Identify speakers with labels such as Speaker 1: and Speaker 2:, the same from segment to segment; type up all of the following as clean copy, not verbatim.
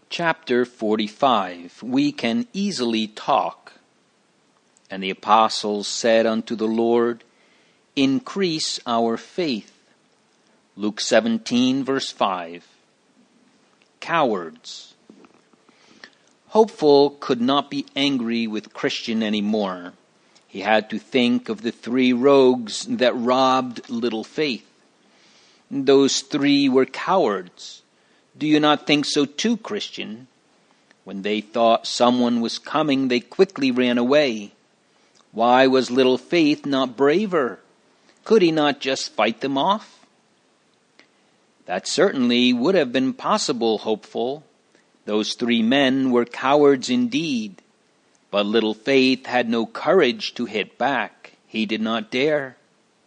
Speaker 1: Chapter 45. We can easily talk. And the apostles said unto the Lord, Increase our faith. Luke 17, verse 5. Cowards. Hopeful could not be angry with Christian anymore. He had to think of the 3 rogues that robbed little faith. Those 3 were cowards. Do you not think so too, Christian? When they thought someone was coming, they quickly ran away. Why was little faith not braver? Could he not just fight them off? That certainly would have been possible, hopeful. Those 3 men were cowards indeed. But little faith had no courage to hit back. He did not dare.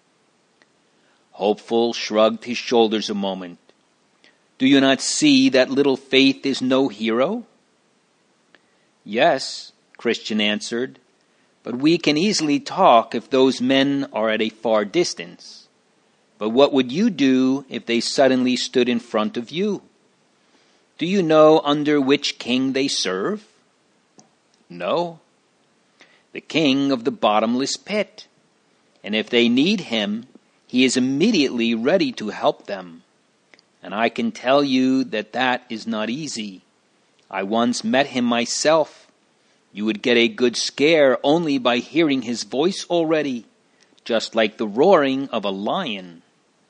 Speaker 1: Hopeful shrugged his shoulders a moment. Do you not see that little faith is no hero? Yes, Christian answered, but we can easily talk if those men are at a far distance. But what would you do if they suddenly stood in front of you? Do you know under which king they serve? No. The king of the bottomless pit. And if they need him, he is immediately ready to help them. And I can tell you that is not easy. I once met him myself. You would get a good scare only by hearing his voice already, just like the roaring of a lion.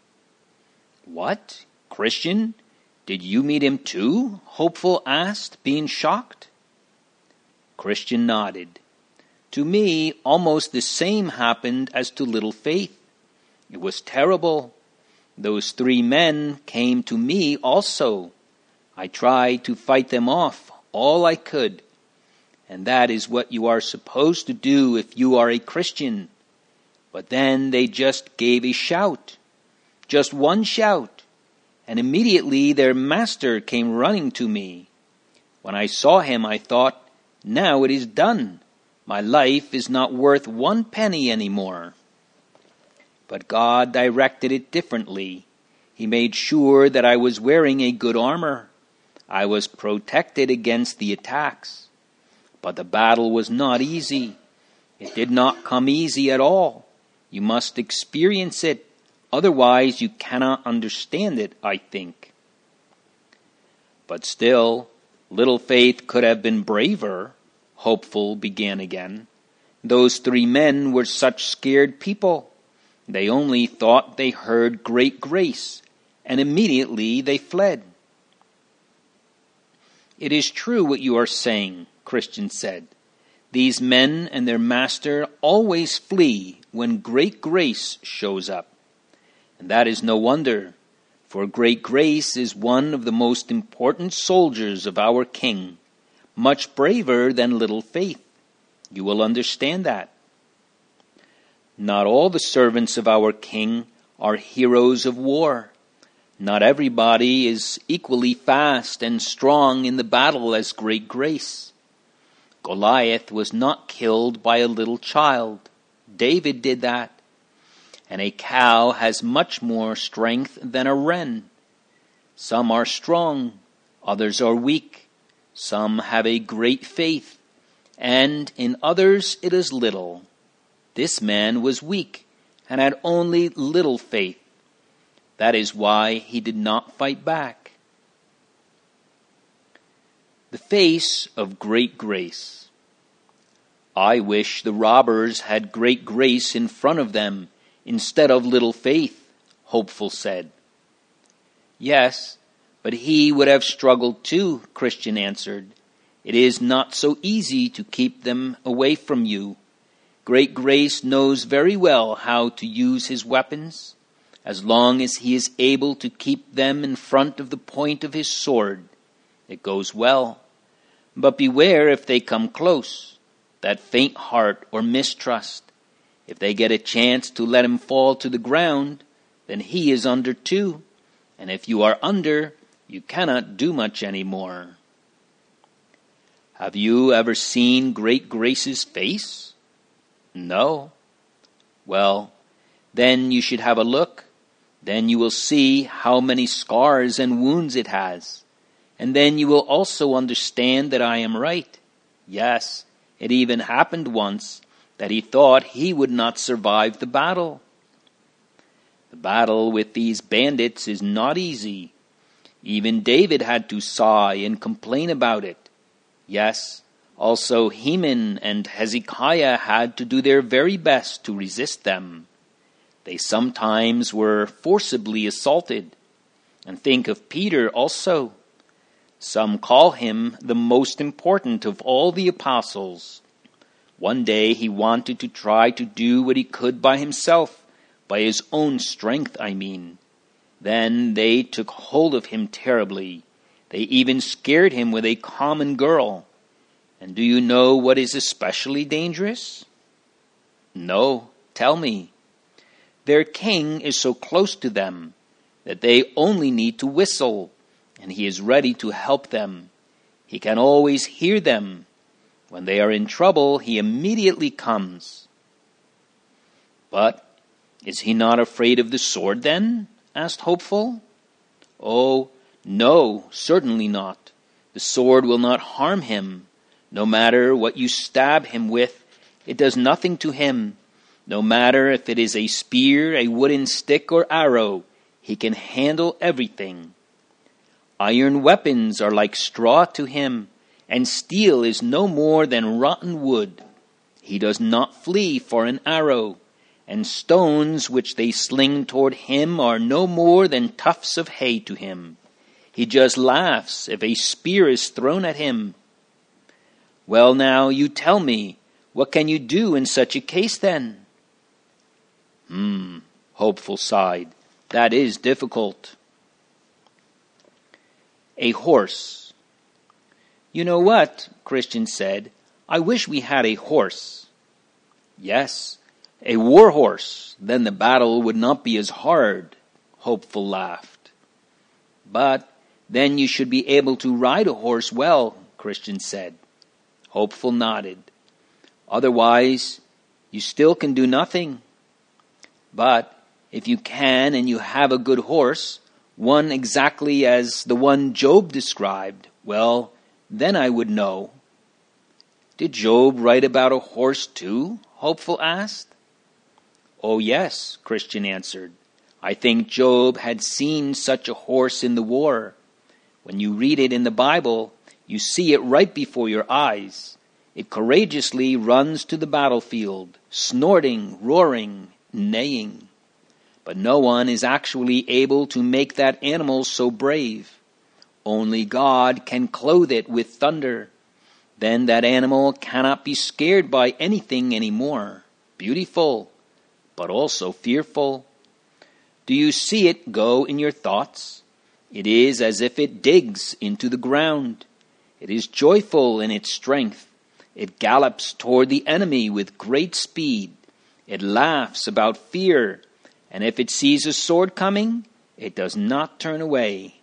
Speaker 1: What? Christian? Did you meet him too? Hopeful asked, being shocked. Christian nodded. To me, almost the same happened as to little faith. It was terrible. Those 3 men came to me also. I tried to fight them off all I could. And that is what you are supposed to do if you are a Christian. But then they just gave a shout. Just one shout. And immediately their master came running to me. When I saw him, I thought, now it is done. My life is not worth 1 penny anymore. But God directed it differently. He made sure that I was wearing a good armor. I was protected against the attacks. But the battle was not easy. It did not come easy at all. You must experience it. Otherwise, you cannot understand it, I think. But still, little faith could have been braver, Hopeful began again. Those 3 men were such scared people. They only thought they heard great grace, and immediately they fled. It is true what you are saying, Christian said. These men and their master always flee when great grace shows up. And that is no wonder, for great grace is one of the most important soldiers of our King, much braver than little faith. You will understand that. Not all the servants of our King are heroes of war. Not everybody is equally fast and strong in the battle as great grace. Goliath was not killed by a little child. David did that. And a cow has much more strength than a wren. Some are strong, others are weak. Some have a great faith, and in others it is little. This man was weak and had only little faith. That is why he did not fight back. The face of great grace. I wish the robbers had great grace in front of them instead of little faith, Hopeful said. Yes, but he would have struggled too, Christian answered. It is not so easy to keep them away from you. Great grace knows very well how to use his weapons, as long as he is able to keep them in front of the point of his sword. It goes well. But beware if they come close, that faint heart or mistrust. If they get a chance to let him fall to the ground, then he is under too. And if you are under, you cannot do much anymore. Have you ever seen Great Grace's face? No. Well, then you should have a look. Then you will see how many scars and wounds it has. and then you will also understand that I am right. Yes, it even happened once that he thought he would not survive the battle. The battle with these bandits is not easy. Even David had to sigh and complain about it. Yes, also Heman and Hezekiah had to do their very best to resist them. They sometimes were forcibly assaulted. And think of Peter also. Some call him the most important of all the apostles. One day he wanted to try to do what he could by himself, by his own strength, I mean. Then they took hold of him terribly. They even scared him with a common girl. And do you know what is especially dangerous? No, tell me. Their king is so close to them that they only need to whistle, and he is ready to help them. He can always hear them. When they are in trouble, he immediately comes. But is he not afraid of the sword then? Asked Hopeful. Oh, no, certainly not. The sword will not harm him. No matter what you stab him with, it does nothing to him. No matter if it is a spear, a wooden stick, or arrow, he can handle everything. Iron weapons are like straw to him, and steel is no more than rotten wood. He does not flee for an arrow, and stones which they sling toward him are no more than tufts of hay to him. He just laughs if a spear is thrown at him. Well, now, you tell me, what can you do in such a case then? Hopeful sighed. That is difficult. A horse. You know what? Christian said. I wish we had a horse. Yes, a war horse. Then the battle would not be as hard. Hopeful laughed. But then you should be able to ride a horse well, Christian said. Hopeful nodded. Otherwise, you still can do nothing. But if you can and you have a good horse, one exactly as the one Job described, well, then I would know. Did Job write about a horse too? Hopeful asked. Oh yes, Christian answered. I think Job had seen such a horse in the war. When you read it in the Bible, you see it right before your eyes. It courageously runs to the battlefield, snorting, roaring, neighing. But no one is actually able to make that animal so brave. Only God can clothe it with thunder. Then that animal cannot be scared by anything anymore. Beautiful, but also fearful. Do you see it go in your thoughts? It is as if it digs into the ground. It is joyful in its strength. It gallops toward the enemy with great speed. It laughs about fear, and if it sees a sword coming, it does not turn away.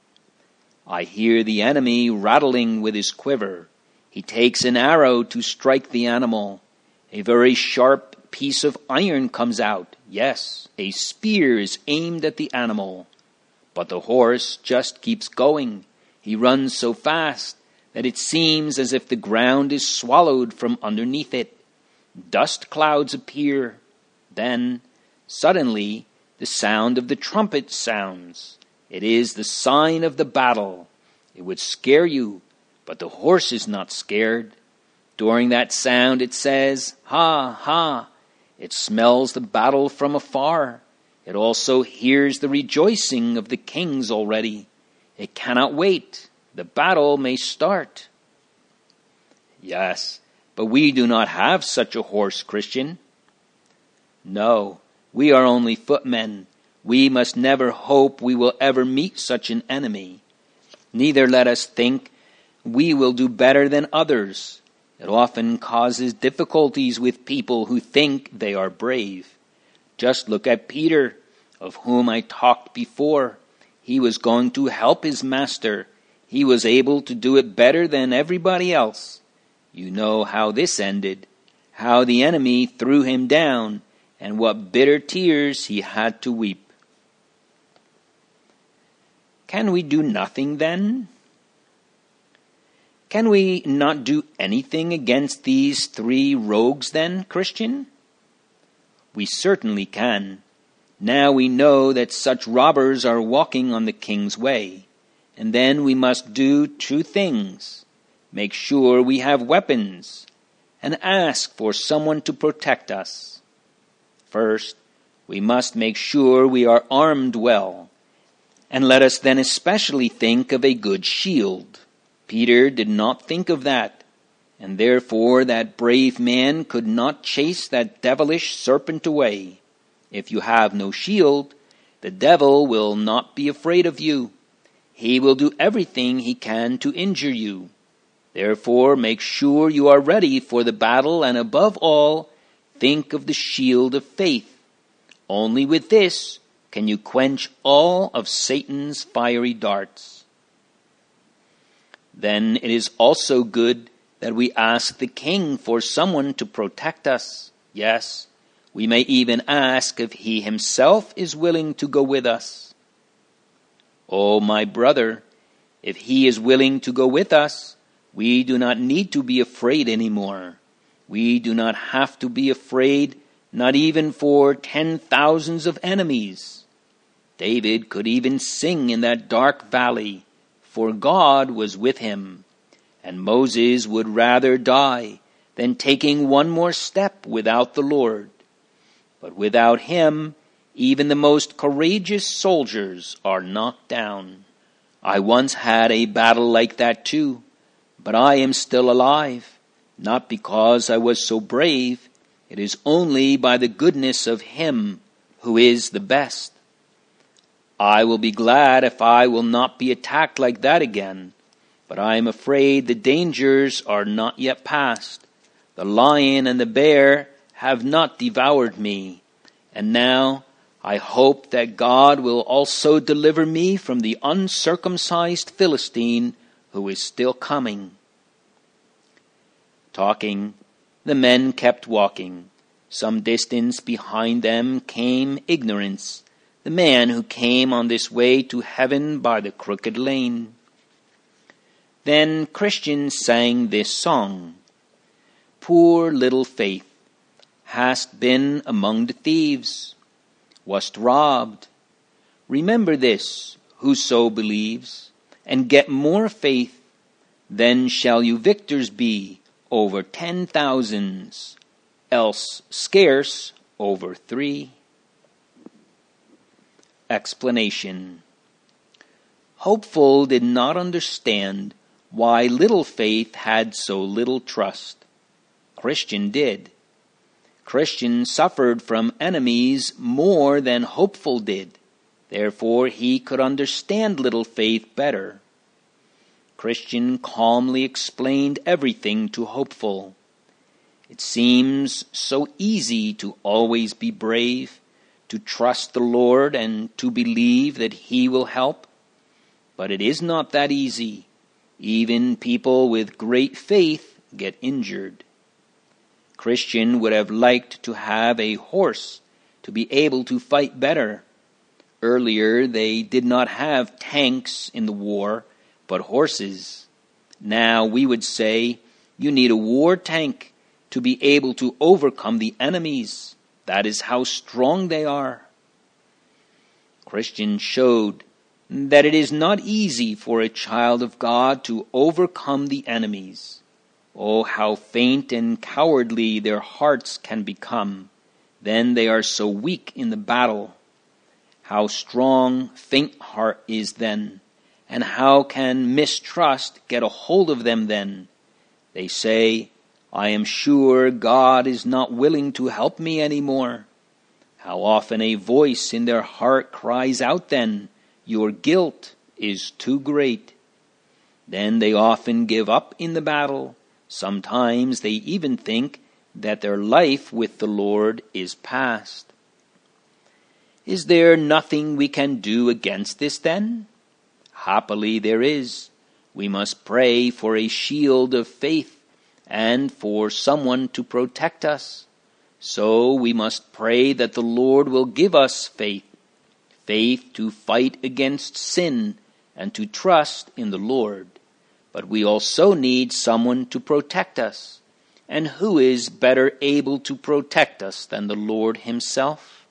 Speaker 1: I hear the enemy rattling with his quiver. He takes an arrow to strike the animal. A very sharp piece of iron comes out. Yes, a spear is aimed at the animal. But the horse just keeps going. He runs so fast that it seems as if the ground is swallowed from underneath it. Dust clouds appear. Then, suddenly, the sound of the trumpet sounds. It is the sign of the battle. It would scare you, but the horse is not scared. During that sound it says, ha, ha. It smells the battle from afar. It also hears the rejoicing of the kings already. It cannot wait. The battle may start. Yes, but we do not have such a horse, Christian. No, we are only footmen. We must never hope we will ever meet such an enemy. Neither let us think we will do better than others. It often causes difficulties with people who think they are brave. Just look at Peter, of whom I talked before. He was going to help his master. He was able to do it better than everybody else. You know how this ended, how the enemy threw him down, and what bitter tears he had to weep. Can we do nothing then? Can we not do anything against these 3 rogues then, Christian? We certainly can. Now we know that such robbers are walking on the king's way. And then we must do 2 things. Make sure we have weapons, and ask for someone to protect us. First, we must make sure we are armed well, and let us then especially think of a good shield. Peter did not think of that, and therefore that brave man could not chase that devilish serpent away. If you have no shield, the devil will not be afraid of you. He will do everything he can to injure you. Therefore, make sure you are ready for the battle, and above all, think of the shield of faith. Only with this can you quench all of Satan's fiery darts. Then it is also good that we ask the king for someone to protect us. Yes, we may even ask if he himself is willing to go with us. Oh, my brother, if he is willing to go with us, we do not need to be afraid anymore. We do not have to be afraid, not even for 10,000s of enemies. David could even sing in that dark valley, for God was with him. And Moses would rather die than taking one more step without the Lord. But without him, even the most courageous soldiers are knocked down. I once had a battle like that too, but I am still alive, not because I was so brave. It is only by the goodness of him who is the best. I will be glad if I will not be attacked like that again, but I am afraid the dangers are not yet past. The lion and the bear have not devoured me, and now I hope that God will also deliver me from the uncircumcised Philistine who is still coming. Talking, the men kept walking. Some distance behind them came Ignorance, the man who came on this way to heaven by the crooked lane. Then Christian sang this song. Poor little faith, hast been among the thieves, wast robbed. Remember this, whoso believes, and get more faith, then shall you victors be over 10,000s, else scarce over 3. Explanation. Hopeful did not understand why little faith had so little trust. Christian did. Christian suffered from enemies more than Hopeful did. Therefore he could understand little faith better. Christian calmly explained everything to Hopeful. It seems so easy to always be brave, to trust the Lord and to believe that He will help. But it is not that easy. Even people with great faith get injured. Christian would have liked to have a horse to be able to fight better. Earlier they did not have tanks in the war, but horses. Now we would say you need a war tank to be able to overcome the enemies. That is how strong they are. Christian showed that it is not easy for a child of God to overcome the enemies. Oh, how faint and cowardly their hearts can become. Then they are so weak in the battle. How strong faint heart is then, and how can mistrust get a hold of them then? They say, I am sure God is not willing to help me anymore. How often a voice in their heart cries out then, your guilt is too great. Then they often give up in the battle. Sometimes they even think that their life with the Lord is past. Is there nothing we can do against this then? Happily there is. We must pray for a shield of faith and for someone to protect us. So we must pray that the Lord will give us faith, faith to fight against sin and to trust in the Lord. but we also need someone to protect us. And who is better able to protect us than the Lord himself?